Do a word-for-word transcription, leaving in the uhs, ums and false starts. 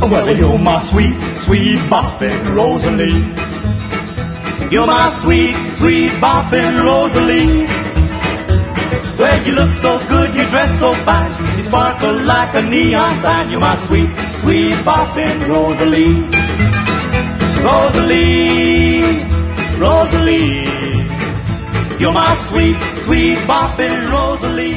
well, you're my sweet, sweet boppin' Rosalie. You're my sweet, sweet boppin' Rosalie. Well, you look so good, you dress so fine, you sparkle like a neon sign. You're my sweet, sweet boppin' Rosalie. Rosalie, Rosalie. You're my sweet, sweet boppin' Rosalie.